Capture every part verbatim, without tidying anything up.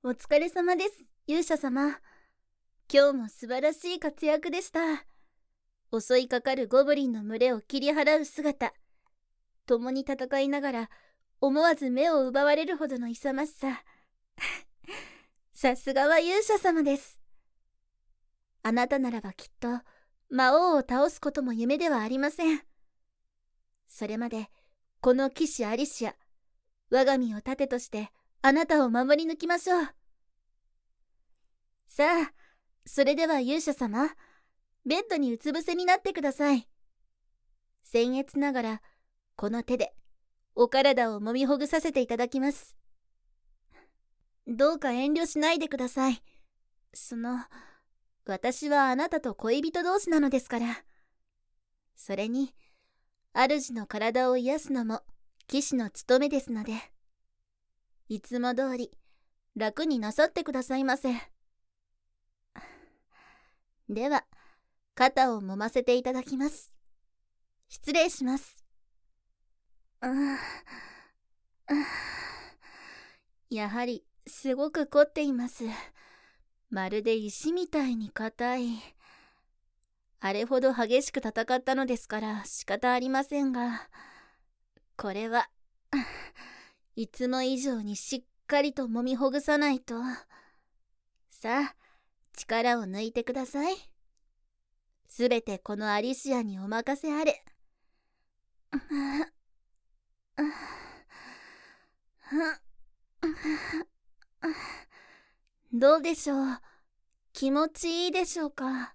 お疲れ様です、勇者様。今日も素晴らしい活躍でした。襲いかかるゴブリンの群れを切り払う姿、共に戦いながら思わず目を奪われるほどの勇ましさ。さすがは勇者様です。あなたならばきっと魔王を倒すことも夢ではありません。それまでこの騎士アリシア、我が身を盾としてあなたを守り抜きましょう。さあ、それでは勇者様、ベッドにうつ伏せになってください。僭越ながらこの手でお体を揉みほぐさせていただきます。どうか遠慮しないでください。その、私はあなたと恋人同士なのですから。それに、主の体を癒すのも騎士の務めですので、いつも通り楽になさってくださいませ。では、肩を揉ませていただきます。失礼します。うーうーやはりすごく凝っています。まるで石みたいに硬い。あれほど激しく戦ったのですから仕方ありませんが、これはいつも以上にしっかりと揉みほぐさないと。さあ、力を抜いてください。すべてこのアリシアにお任せあれ。どうでしょう、気持ちいいでしょうか。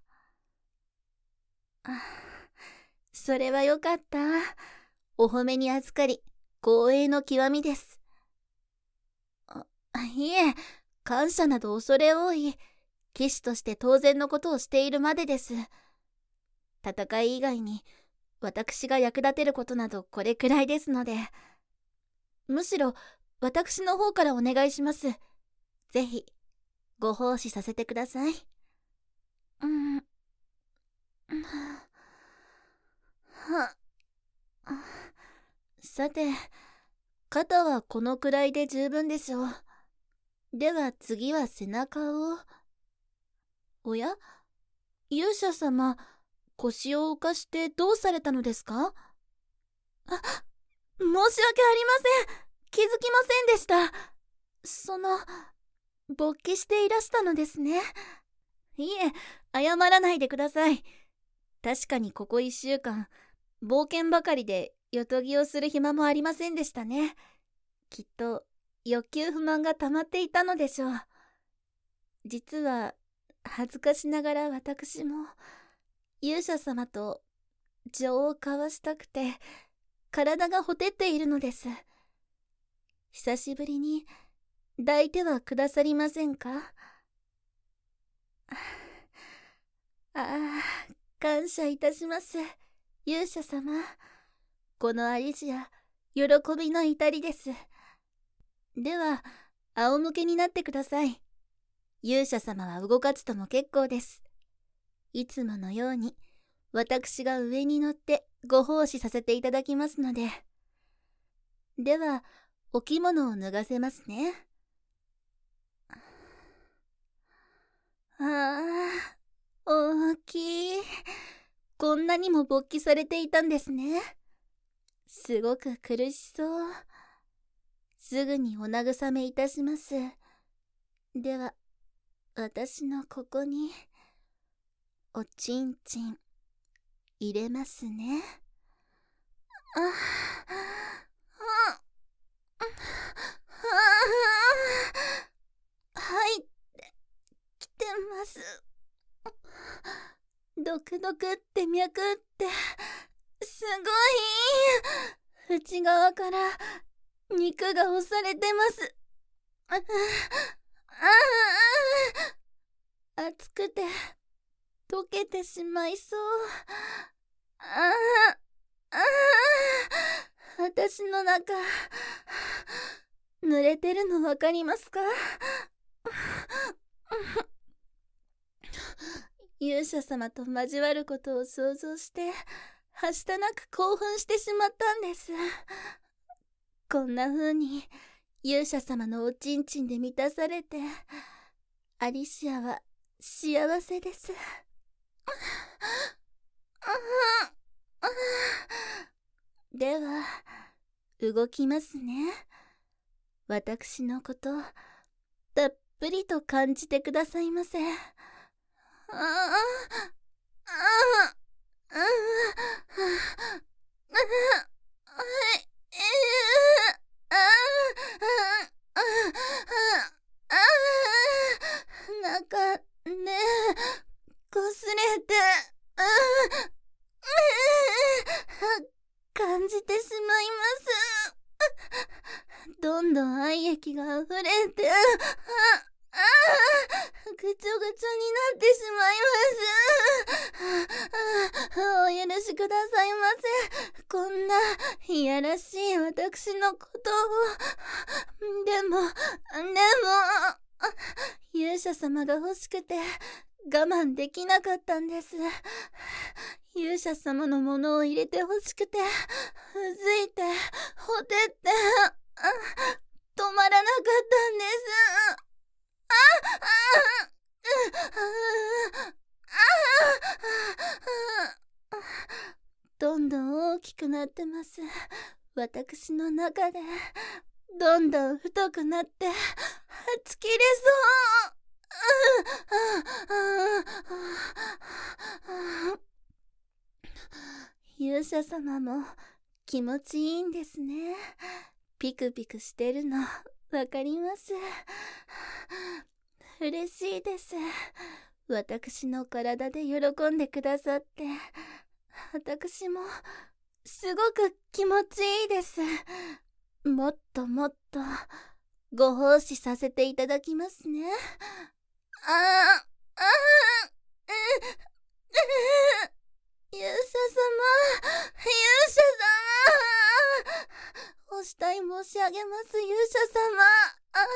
それはよかった。お褒めに預かり光栄の極みです。あ、いえ、感謝など恐れ多い。騎士として当然のことをしているまでです。戦い以外に私が役立てることなどこれくらいですので、むしろ私の方からお願いします。ぜひご奉仕させてください。うん。はさて、肩はこのくらいで十分でしょう。では次は背中を。おや、勇者様、腰を浮かしてどうされたのですか？あ、申し訳ありません。気づきませんでした。その、勃起していらしたのですね。いえ、謝らないでください。確かにここ一週間、冒険ばかりでよとぎをする暇もありませんでしたね。きっと欲求不満が溜まっていたのでしょう。実は恥ずかしながら私も勇者様と情を交わしたくて体がほてっているのです。久しぶりに抱いてはくださりませんか？ああ、感謝いたします、勇者様。このアリシア、喜びの至りです。では、仰向けになってください。勇者様は動かずとも結構です。いつものように、私が上に乗ってご奉仕させていただきますので。では、お着物を脱がせますね。ああ、大きい。こんなにも勃起されていたんですね。すごく苦しそう。すぐにお慰めいたします。では、私のここに、おちんちん、入れますね。あ、あ、あ、はい、来てます。ドクドクって脈って、すごい。内側から肉が押されてます。ああ、熱くて溶けてしまいそう。ああ、ああ、私の中濡れてるのわかりますか？勇者様と交わることを想像してはしたなく興奮してしまったんです。こんな風に勇者様のおちんちんで満たされて、アリシアは幸せです。では、動きますね。私のこと、たっぷりと感じてくださいませ。ああ、ああ、ああ、なんかね、こすれて、感じてしまいます。どんどん愛液が溢れて、ああ、ぐちょぐちょになってしまいます。お許しくださいませ。こんないやらしい私のことを。でも、でも、勇者様が欲しくて我慢できなかったんです。勇者様のものを入れて欲しくて、うずいて、ほてって、止まらなかったんです。ああどんどん大きくなってます。私の中でどんどん太くなってはち切れそう。勇者様も気持ちいいんですね。ピクピクしてるのわかります。嬉しいです。私の体で喜んでくださって、私もすごく気持ちいいです。もっともっとご奉仕させていただきますね。ああ、ああ、勇者様、勇者様、お慕い申し上げます、勇者様。あ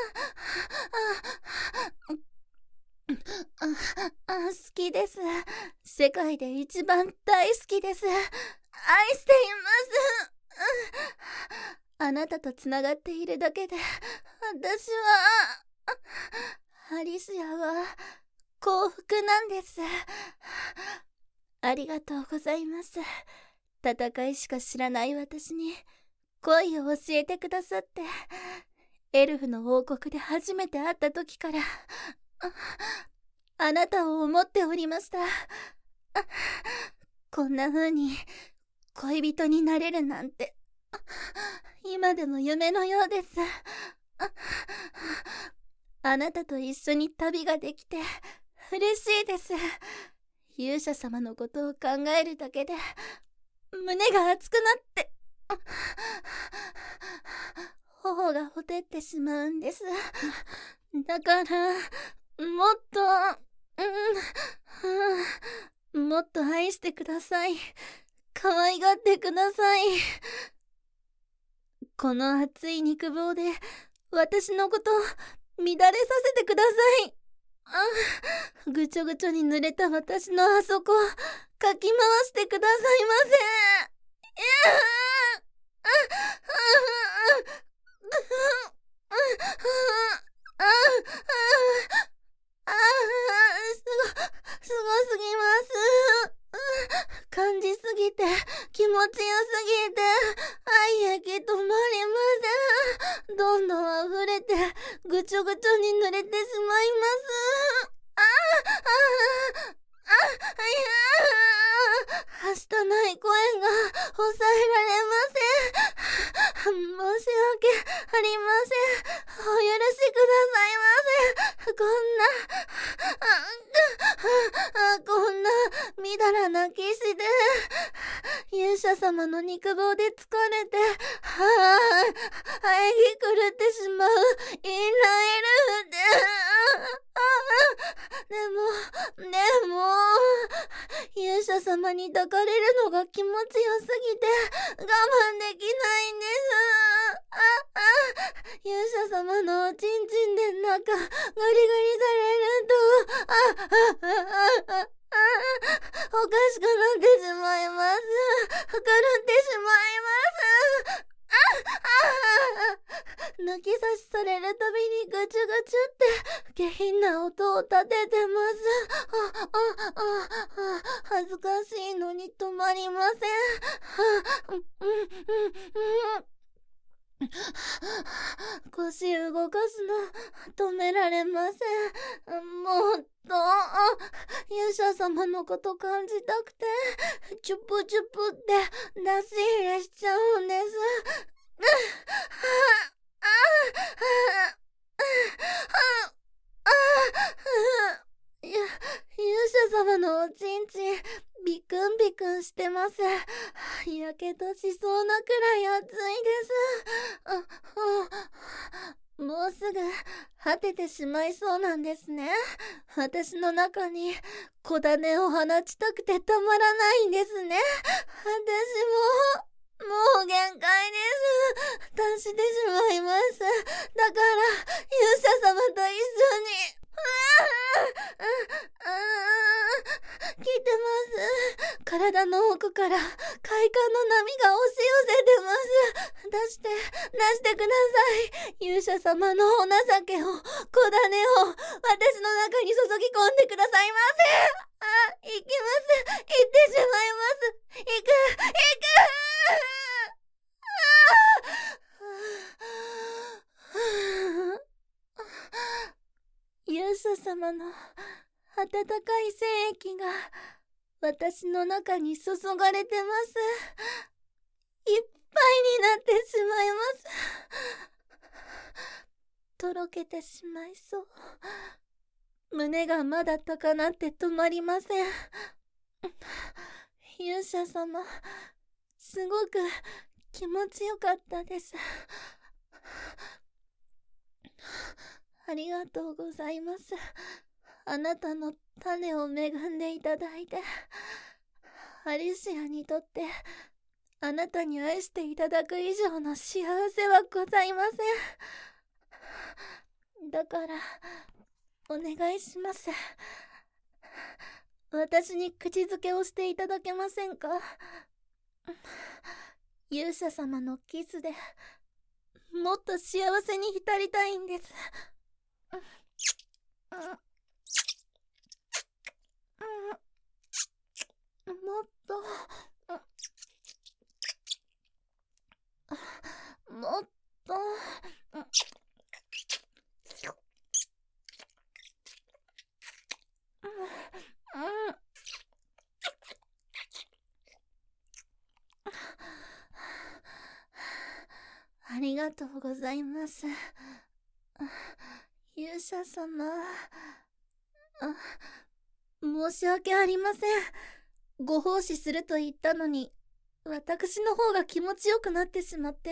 ああ、好きです。世界で一番大好きです。愛しています。あなたとつながっているだけで、私は、アリシアは幸福なんです。ありがとうございます。戦いしか知らない私に恋を教えてくださって、エルフの王国で初めて会った時から、あなたを思っておりました。こんな風に恋人になれるなんて、今でも夢のようです。あなたと一緒に旅ができて嬉しいです。勇者様のことを考えるだけで胸が熱くなって頬がほてってしまうんです。だからもっと、うん、もっと愛してください。可愛がってください。この熱い肉棒で私のこと乱れさせてください。あ、ぐちょぐちょに濡れた私のあそこかき回してくださいませ。すごすぎます。感じすぎて気持ちよすぎて愛液止まりません。どんどん溢れてぐちょぐちょに濡れてしまいます。あああああはしたない声が抑えられません。申し訳ありません。お許しくださいませ。こんなあこんなみだらな騎士で勇者様の肉棒で疲れてはあ喘ぎ狂ってしまうインライルででもでも勇者様に抱かれるのが気持ちよすぎて我慢できないんです。ああ勇者様のおちんちんで中ガリガリされるとあああああおかしくなってしまいます。狂ってしまいます。ああ抜き差し下品な音を立ててます。あ、あ、あ、あ、恥ずかしいのに止まりません。あ、うん、うん、うん。腰動かすの止められません。もっと勇者様のこと感じたくてチュプチュプって出し入れしちゃうんです。ゆ勇者様のおちんちんビクンビクンしてます。やけどしそうなくらい熱いです。あ、あ、もうすぐ果ててしまいそうなんですね。私の中に小種を放ちたくてたまらないんですね。私ももう限界です。達してしまいます。だから勇者様と一緒に聞いてます。体の奥から快感の波が押し寄せてます。出して出してください。勇者様のお情けを、小種を私の中に注ぎ込んでくださいませ。あ、行きます。行ってしまいます。行く行く勇者様の温かい精液が私の中に注がれてます。いっぱいになってしまいます。とろけてしまいそう。胸がまだ高鳴って止まりません。勇者様、すごく気持ちよかったです。ありがとうございます。あなたの種を恵んでいただいて、アリシアにとってあなたに愛していただく以上の幸せはございません。だからお願いします。私に口づけをしていただけませんか？勇者様のキスでもっと幸せに浸りたいんです。もっともっとありがとうございます。勇者様、あ、申し訳ありません。ご奉仕すると言ったのに、私の方が気持ちよくなってしまって。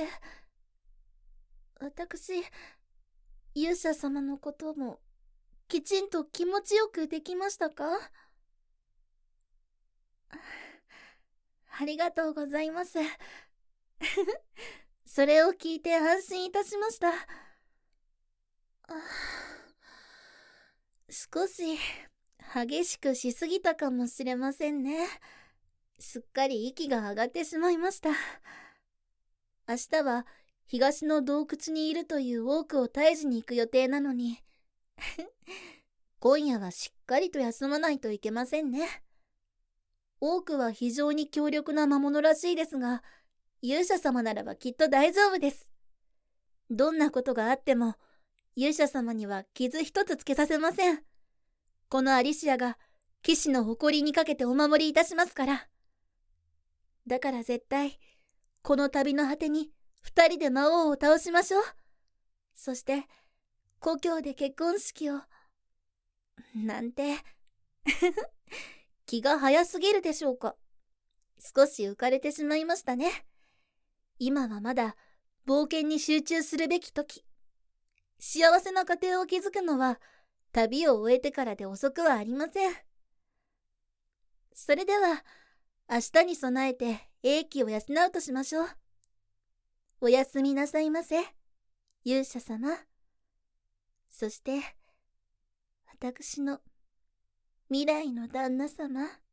私、勇者様のこともきちんと気持ちよくできましたか？ありがとうございます。それを聞いて安心いたしました。少し激しくしすぎたかもしれませんね。すっかり息が上がってしまいました。明日は東の洞窟にいるというオークを退治に行く予定なのに今夜はしっかりと休まないといけませんね。オークは非常に強力な魔物らしいですが、勇者様ならばきっと大丈夫です。どんなことがあっても勇者様には傷一つつけさせません。このアリシアが騎士の誇りにかけてお守りいたしますから。だから絶対この旅の果てに二人で魔王を倒しましょう。そして故郷で結婚式をなんて気が早すぎるでしょうか。少し浮かれてしまいましたね。今はまだ冒険に集中するべき時。幸せな家庭を築くのは旅を終えてからで遅くはありません。それでは明日に備えて英気を養うとしましょう。おやすみなさいませ、勇者様。そして私の未来の旦那様。